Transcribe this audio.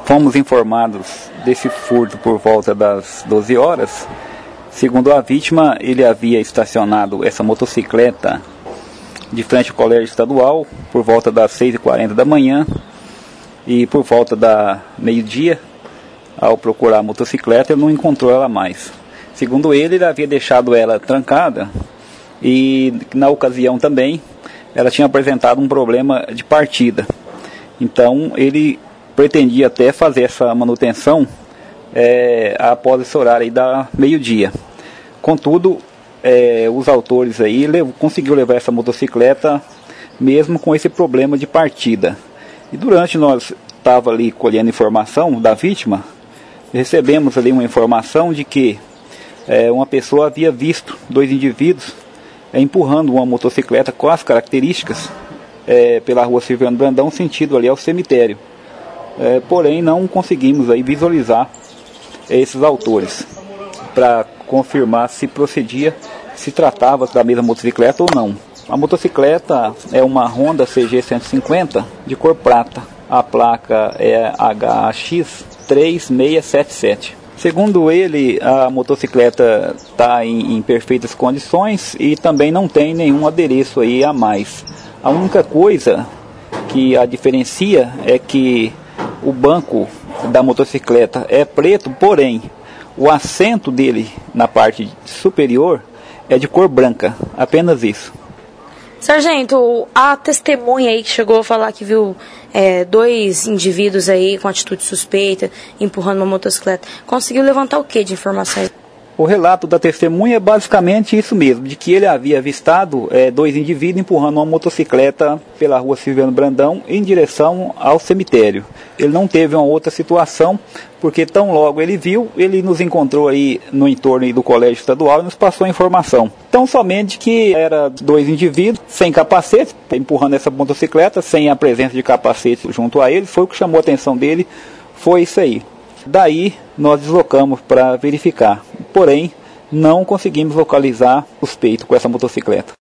Fomos informados desse furto por volta das 12 horas. Segundo a vítima, ele havia estacionado essa motocicleta de frente ao colégio estadual por volta das 6h40 da manhã e por volta da meio-dia, ao procurar a motocicleta, ele não encontrou ela mais. Segundo ele havia deixado ela trancada e na ocasião também ela tinha apresentado um problema de partida. Então ele pretendia até fazer essa manutenção após esse horário aí da meio-dia. Contudo, os autores aí conseguiu levar essa motocicleta mesmo com esse problema de partida. E durante nós estava ali colhendo informação da vítima, recebemos ali uma informação de que uma pessoa havia visto dois indivíduos empurrando uma motocicleta com as características pela rua Silviano Brandão, sentido ali ao cemitério. Porém, não conseguimos aí visualizar esses autores para confirmar se se tratava da mesma motocicleta ou não. A motocicleta é uma Honda CG 150 de cor prata. A placa é HAX 3677. Segundo ele, a motocicleta está em perfeitas condições e também não tem nenhum adereço aí a mais. A única coisa que a diferencia é que o banco da motocicleta é preto, porém o assento dele na parte superior é de cor branca, apenas isso. Sargento, a testemunha aí que chegou a falar que viu dois indivíduos aí com atitude suspeita, empurrando uma motocicleta, conseguiu levantar o que de informação aí? O relato da testemunha é basicamente isso mesmo, de que ele havia avistado dois indivíduos empurrando uma motocicleta pela rua Silviano Brandão em direção ao cemitério. Ele não teve uma outra situação, porque tão logo ele viu, ele nos encontrou aí no entorno aí do colégio estadual e nos passou a informação. Então somente que era dois indivíduos sem capacete, empurrando essa motocicleta, sem a presença de capacete junto a ele, foi o que chamou a atenção dele, foi isso aí. Daí nós deslocamos para verificar, porém não conseguimos localizar o suspeito com essa motocicleta.